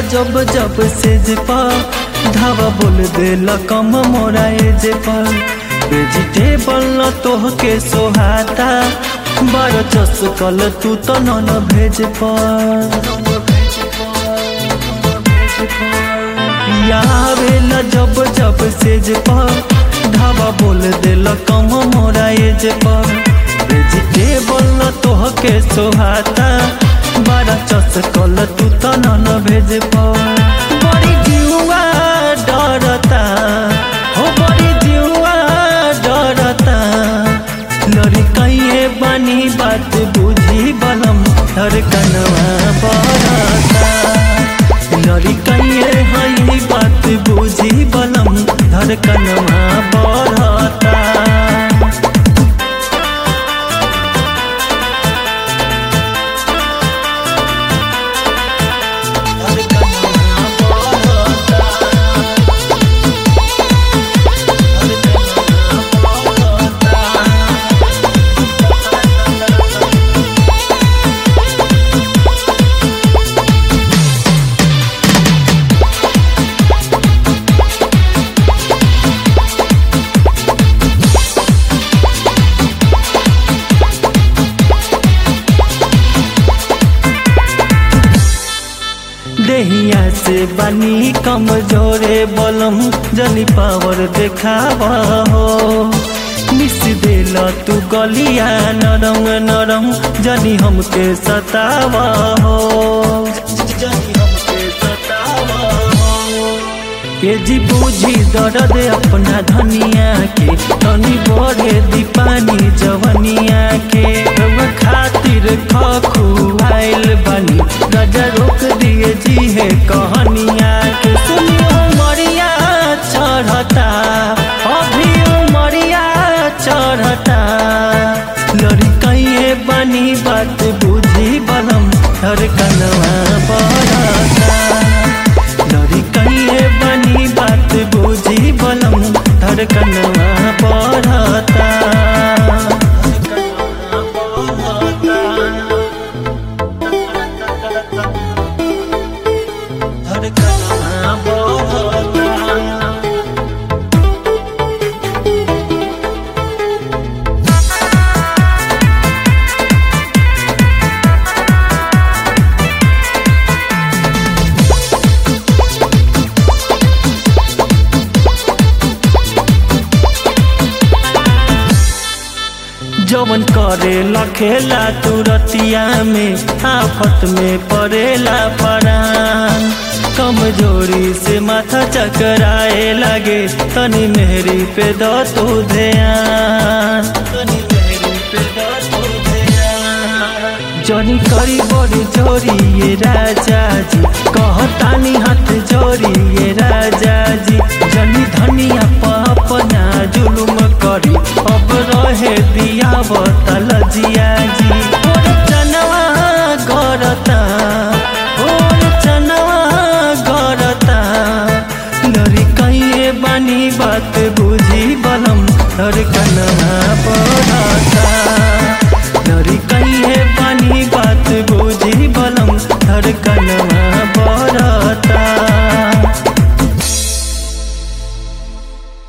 जब जब सेज पर धावा बोल देला कम मोरा एज पर वेजिटेबल न तोहके सोहाता बारो चस कल तू तो न भेज पर आवेला जब जब सेज पर धावा बोल देला कम मोरा एज पर वेजिटेबल न तोहके सोहाता बारा चस कल तू तो न भेज पर बड़ी जीवा डरता हो बड़ी जीवा डरता लड़ी कहिए बनी बात बुझी बलम धड़कनवा बढ़ता लड़ी कहिए हई बात बुझी बलम धड़कनवा बढ़ता देहिया से बनी कमजोरे बलम जनी पावर देखावा हो मिस देला तू गलिया नरम नरम जनी हमके सतावा हो ये जी बूझी दर्द अपना धनिया के तनी बढ़े दीपानी जवनिया के खातिर खुआइल बनी गजा रोक दिए जी है कहानिया के सुनियो मरिया चढ़ता अभी मरिया चढ़ता लड़ी कहिए बनी बात बुझी बलम धड़कनवा बढ़ता लड़ी कहिए बनी बात बुझी बलम धड़कनवा बढ़ता जवन करेला खेला तुरतिया में आफत में पड़ेला परान कमजोरी से माथा चकराए लगे तनी मेहरी पे दो तू ध्यान जनी करी बड़ी जोरी ये राजा जी कहतानी हाथ जोरी ये राजा जी जनी धनिया अपना जुलुम करी अब रहे दिया बतल जिया जी चनवा गरता चनवा गरता लड़ी कहिए बनी बात बुझी बलम धड़कनवा